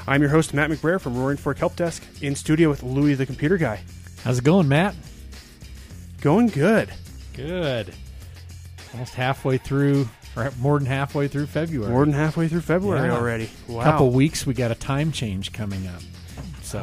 I'm your host, Matt McBrayer from Roaring Fork Help Desk, in studio with Louie the Computer Guy. How's it going, Matt? Going good. Good. Almost halfway through, or more than halfway through February. More than halfway through February Yeah. already. Wow. Couple weeks, we got a time change coming up. So,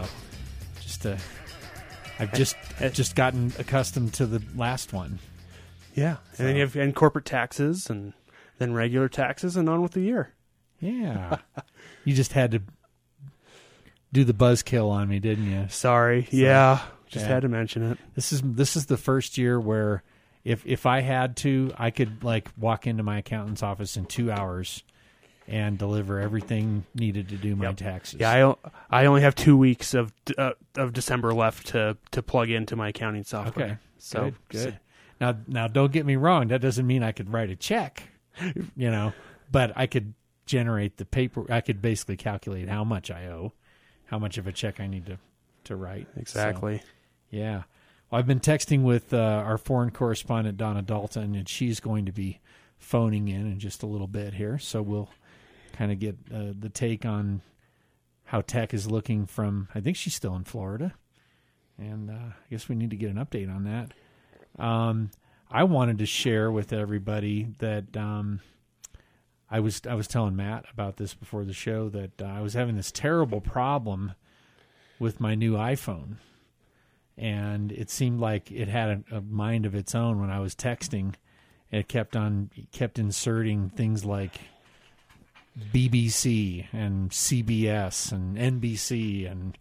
I've just gotten accustomed to the last one. Yeah. So. And then you have corporate taxes and then regular taxes and on with the year. Yeah. You just had to do the buzzkill on me, didn't you? Sorry. So, yeah. Just had to mention it. This is the first year where if I had to, I could like walk into my accountant's office in 2 hours and deliver everything needed to do my taxes. Yeah, I only have 2 weeks of December left to plug into my accounting software. Okay. So good. Now don't get me wrong, that doesn't mean I could write a check, but I could generate the paper. I could basically calculate how much I owe, how much of a check I need to write. Exactly. So, yeah. Well, I've been texting with our foreign correspondent, Donna Dalton, and she's going to be phoning in just a little bit here. So we'll kind of get the take on how tech is looking from, I think she's still in Florida. And I guess we need to get an update on that. I wanted to share with everybody that I was telling Matt about this before the show, that I was having this terrible problem with my new iPhone. And it seemed like it had a mind of its own when I was texting. It kept inserting things like BBC and CBS and NBC and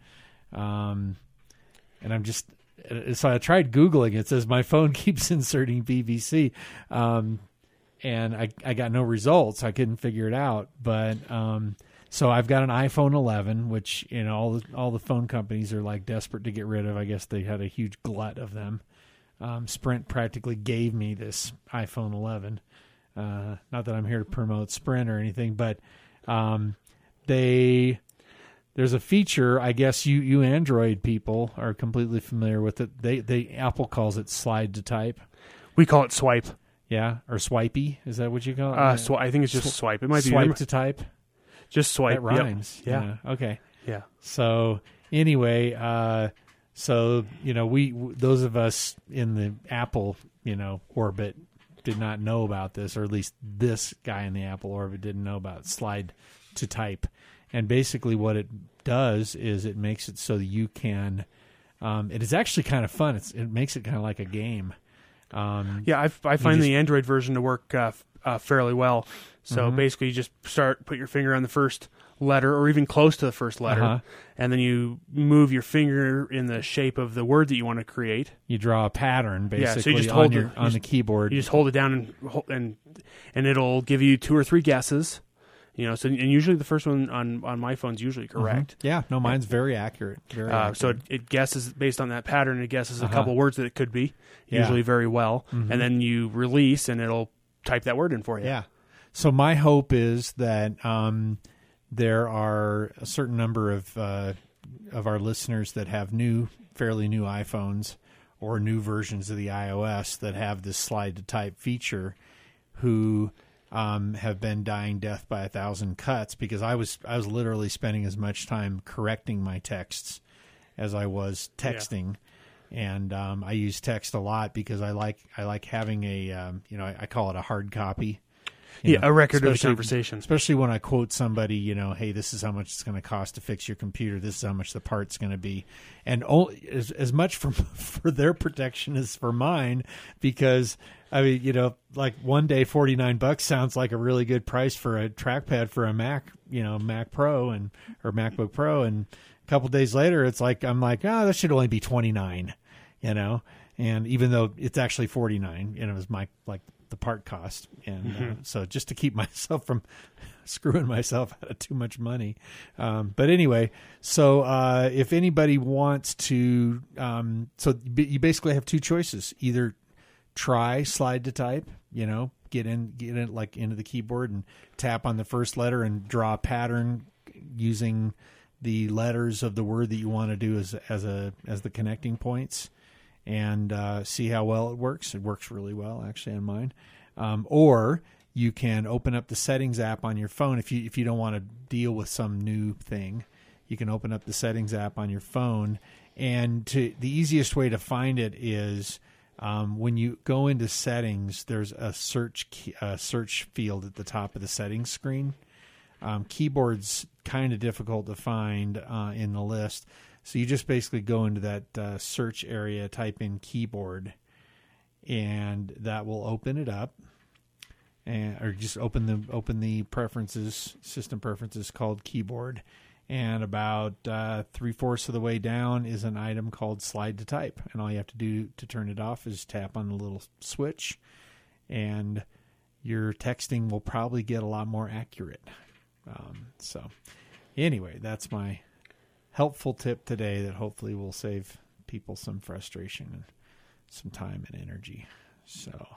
I'm just, so I tried Googling. It says my phone keeps inserting BBC, and I got no results. I couldn't figure it out. But so I've got an iPhone 11, which all the phone companies are like desperate to get rid of. I guess they had a huge glut of them. Sprint practically gave me this iPhone 11. Not that I'm here to promote Sprint or anything, but there's a feature. I guess you Android people are completely familiar with it. Apple calls it slide to type. We call it swipe. Yeah, or swipey. Is that what you call it? I think it's just swipe. It might be swipe to type. Just swipe. That rhymes. Yep. Yeah. Okay. Yeah. So anyway, we those of us in the Apple orbit did not know about this, or at least this guy in the Apple orbit didn't know about slide to type. And basically what it does is it makes it so that you can it is actually kind of fun. It makes it kind of like a game. I find the Android version to work fairly well. So basically you just put your finger on the first letter or even close to the first letter, and then you move your finger in the shape of the word that you want to create. You draw a pattern basically so you just on the keyboard. You just hold it down and it'll give you 2 or 3 guesses. And usually the first one on my phone's usually correct. Yeah, no, mine's very accurate. Very accurate. So it guesses based on that pattern. It guesses a couple words that it could be, usually very well, and then you release and it'll type that word in for you. Yeah. So my hope is that there are a certain number of our listeners that have fairly new iPhones or new versions of the iOS that have this slide to type feature, who have been dying death by 1,000 cuts, because I was literally spending as much time correcting my texts as I was texting. And I use text a lot because I like having I call it a hard copy. A record of the conversation. Especially when I quote somebody, hey, this is how much it's going to cost to fix your computer. This is how much the part's going to be. And as much for their protection as for mine, because, I mean, like one day $49 sounds like a really good price for a trackpad for a Mac, Mac Pro or MacBook Pro. And a couple days later, it's like, I'm like, that should only be $29, and even though it's actually $49, it was the part cost. And so just to keep myself from screwing myself out of too much money. But anyway, so if anybody wants to, so you basically have 2 choices. Either try slide to type, get in like into the keyboard and tap on the first letter and draw a pattern using the letters of the word that you want to do as the connecting points, and see how well it works. It works really well, actually, on mine. Or you can open up the settings app on your phone if you don't want to deal with some new thing. you can open up the settings app on your phone. And the easiest way to find it is when you go into settings, there's a search field at the top of the settings screen. Keyboard's kind of difficult to find in the list. So you just basically go into that search area, type in keyboard, and that will open it up. Or just open the preferences, system preferences called keyboard. And about 3/4 of the way down is an item called slide to type. And all you have to do to turn it off is tap on the little switch, and your texting will probably get a lot more accurate. So anyway, that's my helpful tip today that hopefully will save people some frustration and some time and energy. So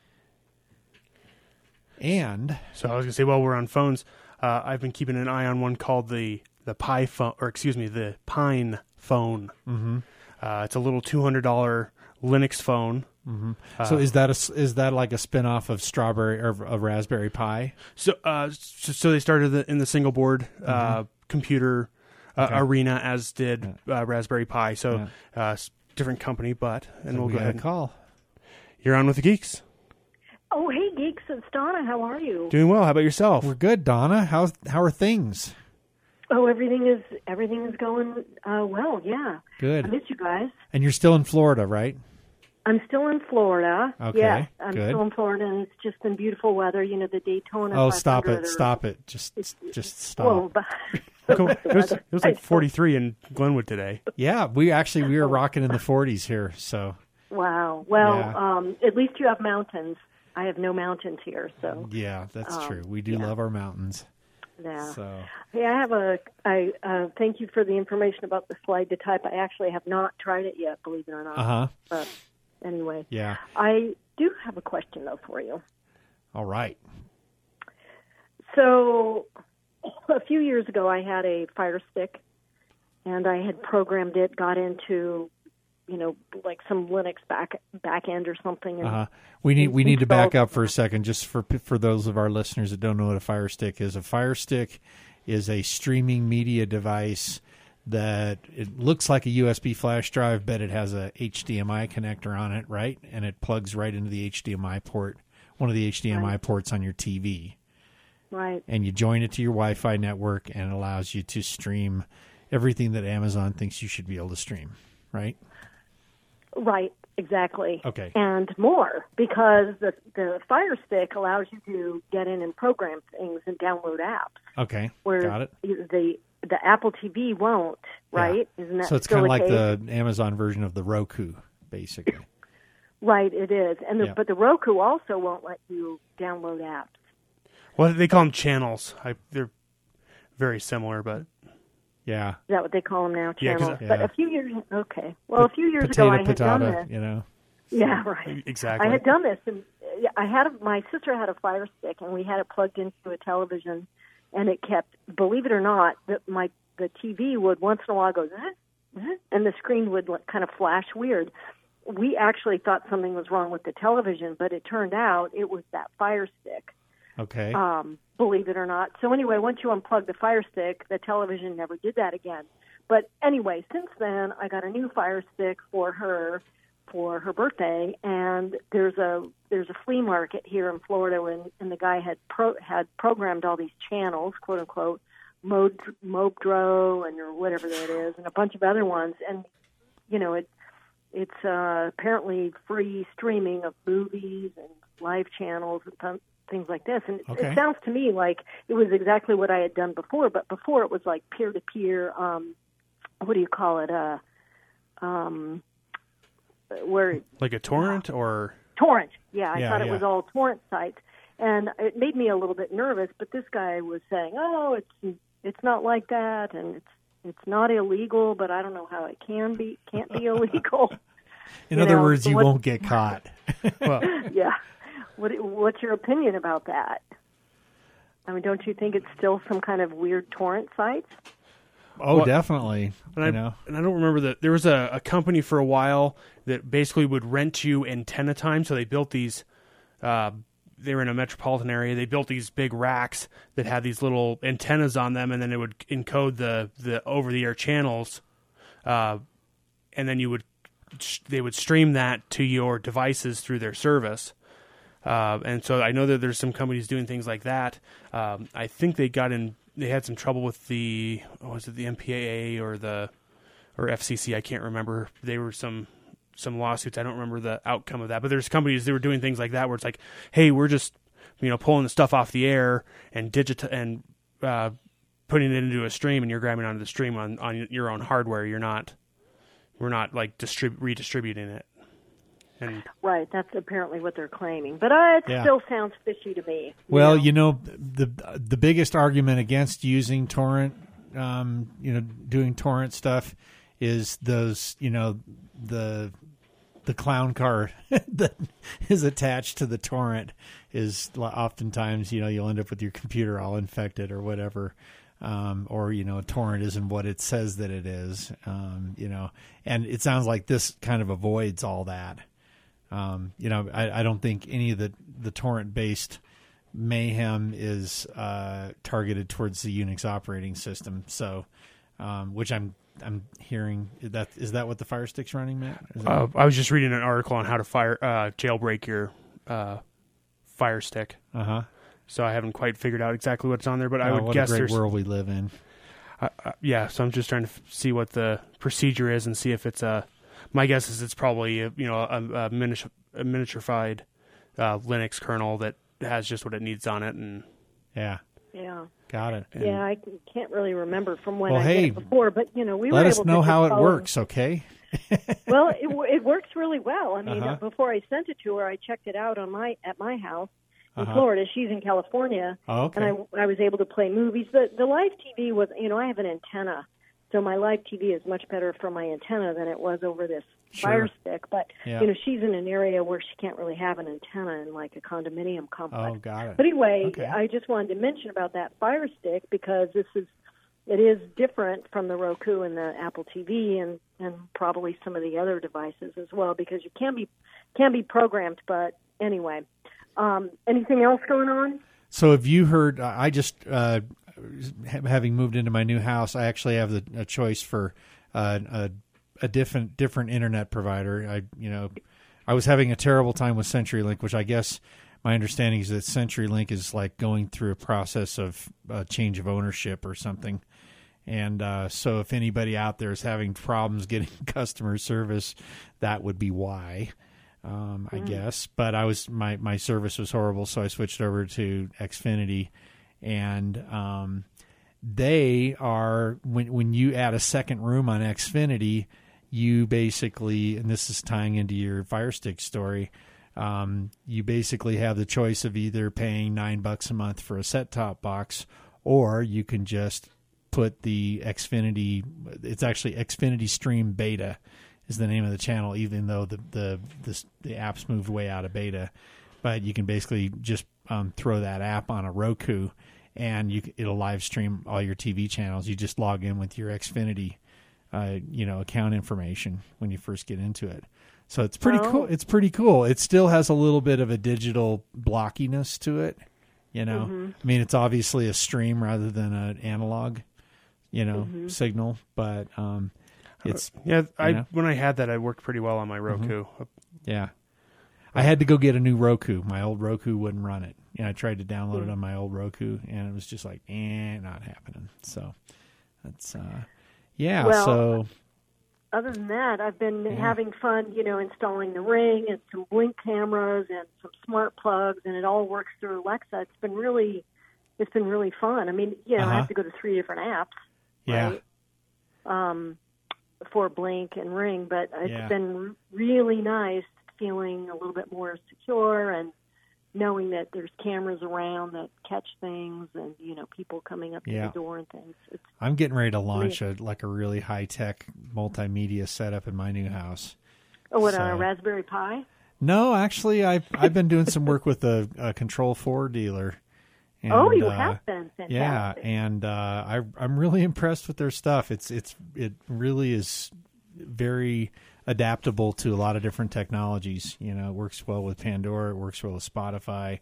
I was going to say, while we're on phones, I've been keeping an eye on one called the Pi phone, or excuse me, the Pine phone. Mm-hmm. It's a little $200 Linux phone. Mm-hmm. So is that like a spinoff of Strawberry or a Raspberry Pi? So they started in the single board computer arena, as did Raspberry Pi. So different company, and we'll go ahead and call. You're on with the Geeks. Oh, hey, Geeks, it's Donna. How are you? Doing well. How about yourself? We're good, Donna. How are things? Oh, everything is going well, yeah. Good. I miss you guys. And you're still in Florida, right? I'm still in Florida. Okay, yes, I'm good. still in Florida, and it's just been beautiful weather. You know, the Daytona. Oh, stop it! Stop it! Just stop. Whoa, but it was like 43 in Glenwood today. Yeah, we were rocking in the 40s here. So. Wow. Well, at least you have mountains. I have no mountains here, so. Yeah, that's true. We do love our mountains. Yeah. So. Hey, I thank you for the information about the slide to type. I actually have not tried it yet, believe it or not. Uh-huh. But anyway. Yeah. I do have a question, though, for you. All right. So a few years ago, I had a Fire Stick, and I had programmed it, got into, like some Linux back end or something. And we need to back up for a second, just for those of our listeners that don't know what a Fire Stick is. A Fire Stick is a streaming media device that it looks like a USB flash drive, but it has a HDMI connector on it, right? And it plugs right into the HDMI port, one of the HDMI ports on your TV. Right. And you join it to your Wi-Fi network, and it allows you to stream everything that Amazon thinks you should be able to stream, right? Right, exactly. Okay. And more, because the Fire Stick allows you to get in and program things and download apps. Okay, where got it. The Apple TV won't, right? Yeah. Isn't that so it's kind of like the Amazon version of the Roku, basically. Right, it is. But the Roku also won't let you download apps. Well, they call them channels. They're very similar, but... Yeah. Is that what they call them now? Channels. Yeah, but a few years... Okay. Well, a few years ago, I had done this. Yeah, right. Exactly. I had done this, and my sister had a Fire Stick, and we had it plugged into a television, and it kept, believe it or not, the TV would once in a while go, and the screen would kind of flash weird. We actually thought something was wrong with the television, but it turned out it was that Fire Stick. Okay. Believe it or not. So anyway, once you unplug the Fire Stick, the television never did that again. But anyway, since then, I got a new Fire Stick for her birthday, and there's a flea market here in Florida, and the guy had programmed all these channels, quote unquote, Mobdro and or whatever that is, and a bunch of other ones, and it's apparently free streaming of movies and live channels and things like this, and it sounds to me like it was exactly what I had done before, but before it was like peer-to-peer, what do you call it, where... Like a torrent or... Torrent, yeah. I thought it was all torrent sites, and it made me a little bit nervous, but this guy was saying, it's not like that, and it's not illegal, but I don't know how it can't be illegal. In other words, you won't get caught. Well, yeah. What's your opinion about that? I mean, don't you think it's still some kind of weird torrent sites? Oh, definitely. And I don't remember that there was a company for a while that basically would rent you antenna time. So they built these they were in a metropolitan area. They built these big racks that had these little antennas on them, and then it would encode the over-the-air channels, and then they would stream that to your devices through their service. And so I know that there's some companies doing things like that. I think they had some trouble with the MPAA or FCC. I can't remember. They were some lawsuits. I don't remember the outcome of that, but there's companies that were doing things like that where it's like, hey, we're just, pulling the stuff off the air and putting it into a stream, and you're grabbing onto the stream on your own hardware. We're not like redistributing it. And right, that's apparently what they're claiming, but it still sounds fishy to me. Well, the biggest argument against using torrent, doing torrent stuff is those, the clown car that is attached to the torrent is oftentimes, you'll end up with your computer all infected or whatever. Or, a torrent isn't what it says that it is, and it sounds like this kind of avoids all that. I don't think any of the torrent-based mayhem is targeted towards the Unix operating system. So, which I'm hearing is that what the Fire Stick's running, Matt? I was just reading an article on how to jailbreak your Fire Stick. So I haven't quite figured out exactly what's on there, but I would guess there's a great there's world we live in. So I'm just trying to see what the procedure is and see if it's my guess is it's probably a miniaturified Linux kernel that has just what it needs on it, and yeah, got it. And I can't really remember from when I did it before, but we were able to let us know how it works, okay? Well, it works really well. I mean, before I sent it to her, I checked it out at my house in Florida. She's in California, and I was able to play movies. The live TV was, I have an antenna, so my live TV is much better for my antenna than it was over this Fire Stick. But she's in an area where she can't really have an antenna in like a condominium complex. Oh, got it. But anyway, I just wanted to mention about that Fire Stick because it is different from the Roku and the Apple TV and probably some of the other devices as well, because you can be programmed. But anyway, anything else going on? So have you heard? I just having moved into my new house, I actually have a choice for a different internet provider. I was having a terrible time with CenturyLink, which I guess my understanding is that CenturyLink is like going through a process of change of ownership or something. And so if anybody out there is having problems getting customer service, that would be why, I guess. But my service was horrible, so I switched over to Xfinity. And they are, when you add a second room on Xfinity, you basically, and this is tying into your Fire Stick story, you basically have the choice of either paying $9 a month for a set-top box, or you can just put the Xfinity, it's actually Xfinity Stream Beta is the name of the channel, even though the app's moved way out of beta. But you can basically just throw that app on a Roku, and it'll live stream all your TV channels. You just log in with your Xfinity account information when you first get into it. So it's pretty cool. It's pretty cool. It still has a little bit of a digital blockiness to it. I mean, it's obviously a stream rather than an analog, signal, but it's when I had that, I worked pretty well on my Roku. Yeah. I had to go get a new Roku. My old Roku wouldn't run it. I tried to download it on my old Roku, and it was just like, not happening. So that's Well, so other than that, I've been having fun, installing the Ring and some Blink cameras and some smart plugs, and it all works through Alexa. It's been really fun. I mean, I have to go to 3 different apps, right? For Blink and Ring, but it's been really nice feeling a little bit more secure and knowing that there's cameras around that catch things and, people coming up to the door and things. I'm getting ready to launch a really high-tech multimedia setup in my new house. Oh, what, on a Raspberry Pi? No, actually, I've been doing some work with a Control 4 dealer. And, you have been? Fantastic. Yeah, and I'm really impressed with their stuff. It really is very adaptable to a lot of different technologies. It works well with Pandora. It works well with Spotify.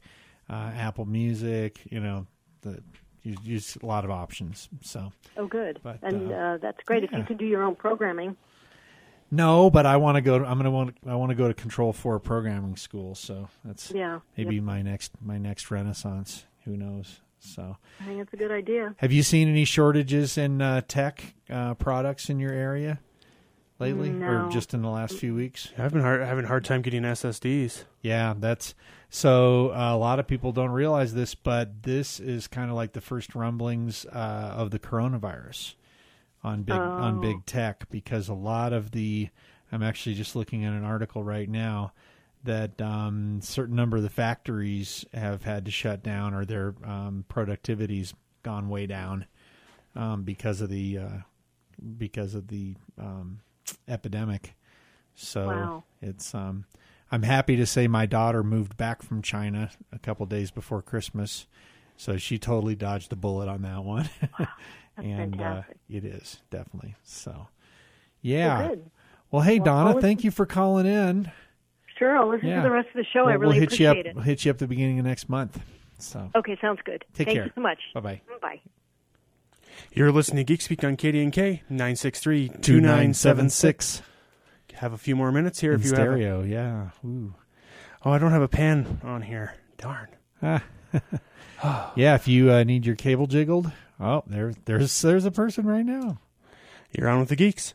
Apple Music. You use a lot of options. So. Oh, good. But, and that's great if you can do your own programming. No, but I want to go. I want to go to Control 4 programming school. So that's maybe my next renaissance. Who knows? So I think it's a good idea. Have you seen any shortages in tech products in your area lately, or just in the last few weeks? I've been having a hard time getting SSDs. Yeah, that's so. A lot of people don't realize this, but this is kind of like the first rumblings of the coronavirus on big tech, because a lot of I'm actually just looking at an article right now that certain number of the factories have had to shut down, or their productivity's gone way down because of the epidemic. So it's I'm happy to say my daughter moved back from China a couple days before Christmas, so she totally dodged the bullet on that one. And it is definitely so. Yeah. Well, hey, Donna, thank you for calling in. Sure, I'll listen to the rest of the show. I really appreciate it. We'll hit you up the beginning of next month. So. Okay, sounds good. Take care. Thank you so much. Bye-bye. Bye. You're listening to Geek Speak on KDNK 963-2976. Have a few more minutes here if you stereo, yeah. Ooh. Oh, I don't have a pan on here. Darn. Yeah, if you need your cable jiggled. Oh, there's a person right now. You're on with the geeks.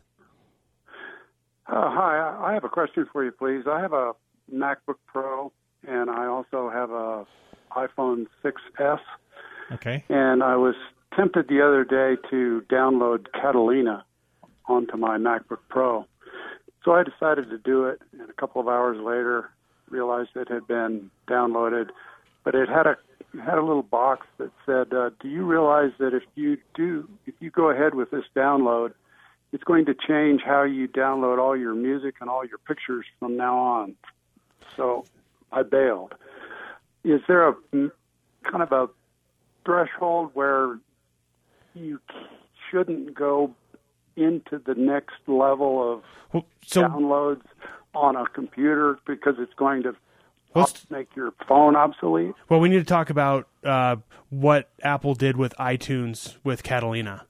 Hi, I have a question for you, please. I have a MacBook Pro, and I also have a iPhone 6S. Okay. And I was tempted the other day to download Catalina onto my MacBook Pro. So I decided to do it, and a couple of hours later realized it had been downloaded, but it had a little box that said, do you realize that if you go ahead with this download, it's going to change how you download all your music and all your pictures from now on? So I bailed. Is there a kind of a threshold where you shouldn't go into the next level of downloads on a computer because it's going to make your phone obsolete? Well, we need to talk about what Apple did with iTunes with Catalina.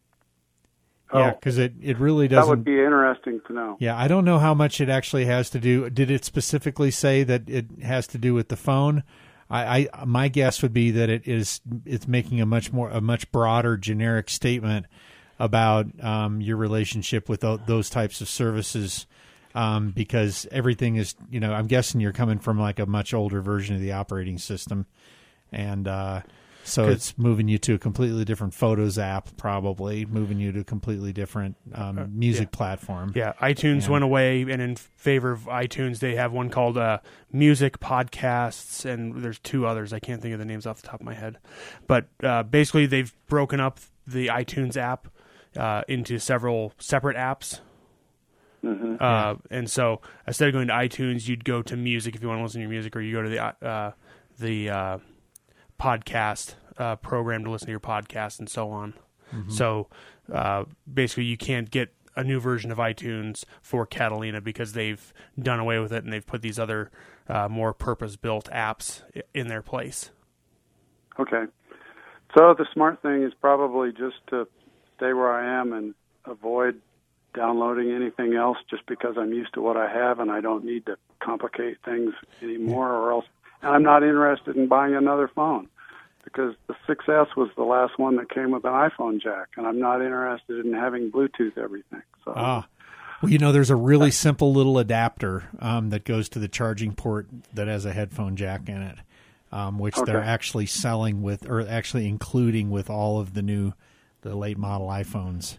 Yeah, because it really doesn't... That would be interesting to know. Yeah, I don't know how much it actually has to do. Did it specifically say that it has to do with the phone? My guess would be that it's making a much broader generic statement about your relationship with those types of services, because everything is, I'm guessing you're coming from like a much older version of the operating system, and so it's moving you to a completely different Photos app, probably moving you to a completely different music platform. Yeah, iTunes went away, and in favor of iTunes, they have one called Music Podcasts, and there's two others. I can't think of the names off the top of my head. But basically, they've broken up the iTunes app into several separate apps. Mm-hmm. And so instead of going to iTunes, you'd go to Music if you want to listen to your music, or you go to the podcast program to listen to your podcast and so on. Mm-hmm. So basically you can't get a new version of iTunes for Catalina because they've done away with it and they've put these other more purpose-built apps in their place. Okay. So the smart thing is probably just to stay where I am and avoid downloading anything else just because I'm used to what I have and I don't need to complicate things anymore, or else. And I'm not interested in buying another phone because the 6S was the last one that came with an iPhone jack, and I'm not interested in having Bluetooth everything. So. Well, there's a really simple little adapter that goes to the charging port that has a headphone jack in it, which they're actually selling with, or actually including with all of the late model iPhones.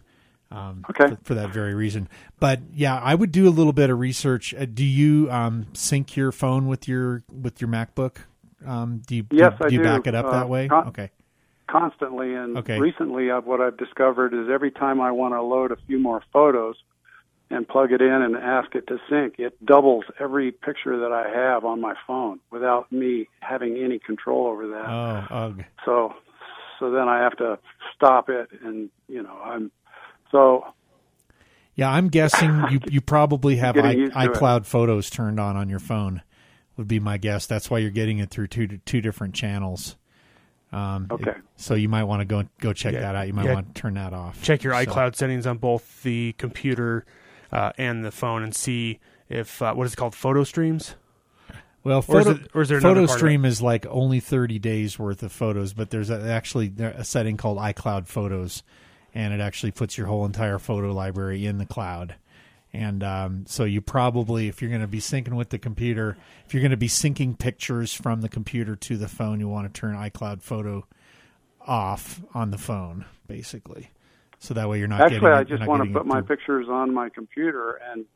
For that very reason. But yeah, I would do a little bit of research. Do you sync your phone with your MacBook? Do you back it up that way? Okay. Constantly, and recently what I've discovered is every time I want to load a few more photos and plug it in and ask it to sync, it doubles every picture that I have on my phone without me having any control over that. Oh, ugh. So then I have to stop it, and So, yeah, I'm guessing you probably have iCloud Photos turned on your phone, would be my guess. That's why you're getting it through two different channels. Okay. So you might want to go check that out. You might want to turn that off. Check your iCloud settings on both the computer and the phone and see if what is it called, photo streams? Well, or is there Photo Stream is like only 30 days worth of photos, but there's actually a setting called iCloud Photos, and it actually puts your whole entire photo library in the cloud. And so you probably, if you're going to be syncing with the computer, if you're going to be syncing pictures from the computer to the phone, you want to turn iCloud Photo off on the phone, basically. So that way you're not Actually, I just want to put my pictures on my computer, and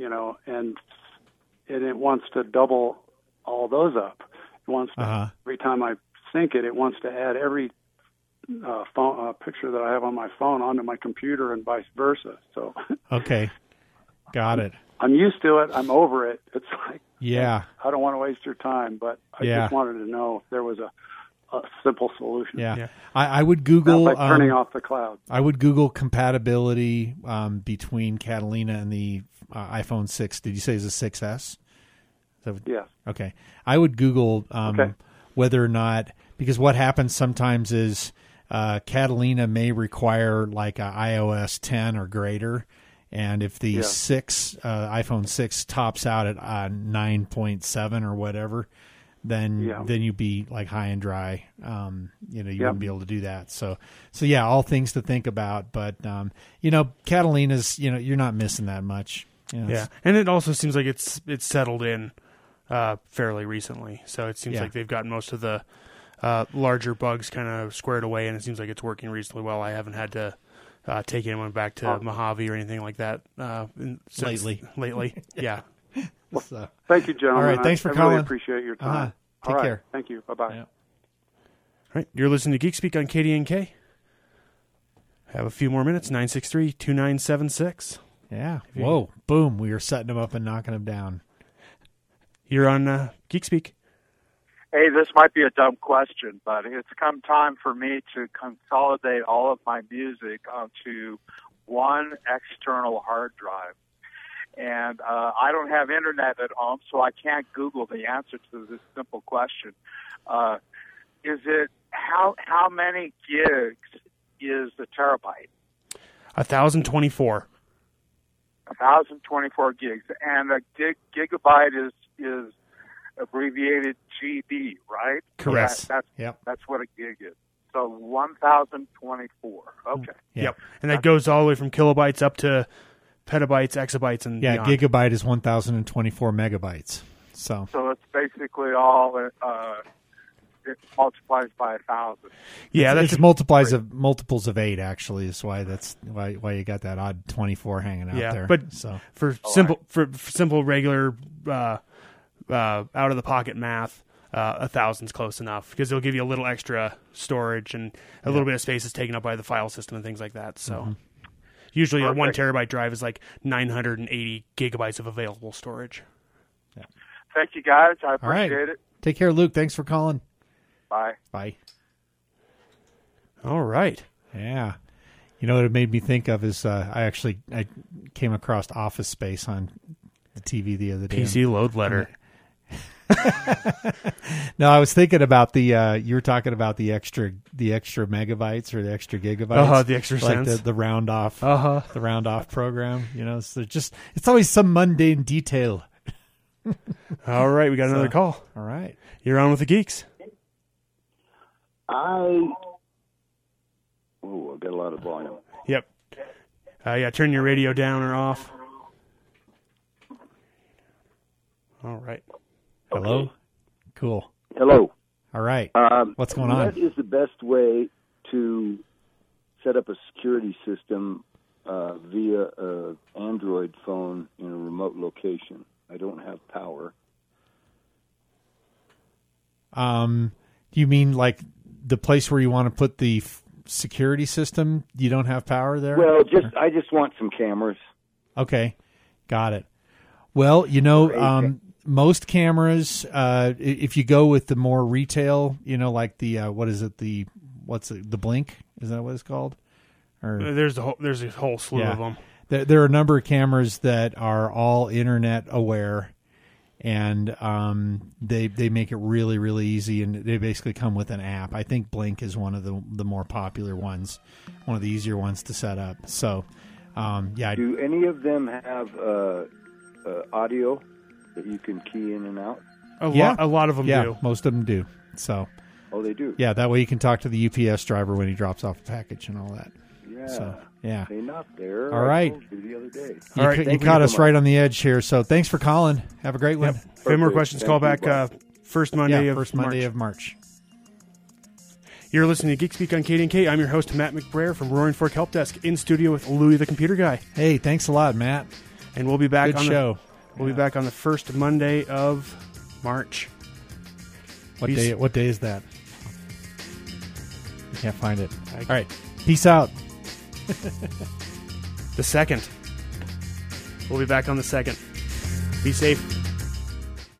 it wants to double all those up. It wants to, every time I sync it, it wants to add every picture that I have on my phone onto my computer and vice versa. So okay. Got it. I'm used to it. I'm over it. It's like, yeah, I don't want to waste your time, but I just wanted to know if there was a simple solution. Yeah. I would Google not like turning off the cloud. I would Google compatibility between Catalina and the iPhone 6. Did you say it's a 6S? Yes. Okay. I would Google whether or not, because what happens sometimes is Catalina may require like a iOS 10 or greater. And if the iPhone 6 tops out at 9.7 or whatever, then you'd be like high and dry. You wouldn't be able to do that. So yeah, all things to think about. But Catalina's, you're not missing that much. Yeah, and it also seems like it's settled in fairly recently. So it seems like they've gotten most of the larger bugs kind of squared away, and it seems like it's working reasonably well. I haven't had to take anyone back to Mojave or anything like that lately. Yeah. Well, thank you, gentlemen. All right, thanks for calling. I really appreciate your time. Take care. Thank you. Bye-bye. Yeah. All right, you're listening to Geek Speak on KDNK. Have a few more minutes, 963-2976. Yeah. Whoa, boom, we are setting them up and knocking them down. You're on Geek Speak. Hey, this might be a dumb question, but it's come time for me to consolidate all of my music onto one external hard drive. And I don't have internet at home, so I can't Google the answer to this simple question. Is it how many gigs is the terabyte? 1,024. 1,024 gigs, and a gigabyte is abbreviated GB, right? Correct. That's what a gig is. So 1,024. Okay. Yep. And that goes all the way from kilobytes up to petabytes, exabytes, and beyond. Gigabyte is 1,024 megabytes. So it's basically all it multiplies by 1,000. Yeah, it's multiples of 8. Actually, is why you got that odd 24 hanging out there. But for simple regular out of the pocket math, 1,000's close enough because it'll give you a little extra storage and a little bit of space is taken up by the file system and things like that. So usually a 1 terabyte drive is like 980 gigabytes of available storage. Yeah. Thank you, guys. I appreciate it. Take care, Luke. Thanks for calling. Bye. Bye. All right. Yeah. You know what it made me think of is I came across Office Space on the TV the other day. PC load letter. No, I was thinking about the you were talking about the extra megabytes or the extra gigabytes. The extra like cents. the round off the round off program. So it's always some mundane detail. All right, we got another call. All right. You're on with the geeks. I got a lot of volume. Yep. Turn your radio down or off. All right. Hello? Okay. Cool. Hello. All right. What's going on? What is the best way to set up a security system via an Android phone in a remote location? I don't have power. You mean like the place where you want to put the security system? You don't have power there? Well, I just want some cameras. Okay. Got it. Well, most cameras, if you go with the more retail, like the the Blink? Is that what it's called? Or there's a whole slew of them. There are a number of cameras that are all internet aware, And they make it really, really easy, and they basically come with an app. I think Blink is one of the more popular ones, one of the easier ones to set up. So, yeah. Do any of them have audio that you can key in and out? A lot of them do. Most of them do. So, they do. Yeah, that way you can talk to the UPS driver when he drops off the package and all that. Yeah. So, yeah. They're not there. All right. I told you the other day. All right. You caught us right on the edge here. So thanks for calling. Have a great one. If you have more questions, call back first Monday of March. You're listening to Geek Speak on KDNK. I'm your host, Matt McBrayer from Roaring Fork Help Desk, in studio with Louie the Computer Guy. Hey, thanks a lot, Matt. And we'll be back Good show. We'll be back on the first Monday of March. What day is that? I can't find it. All right. Peace out. The 2nd. We'll be back on the 2nd. Be safe.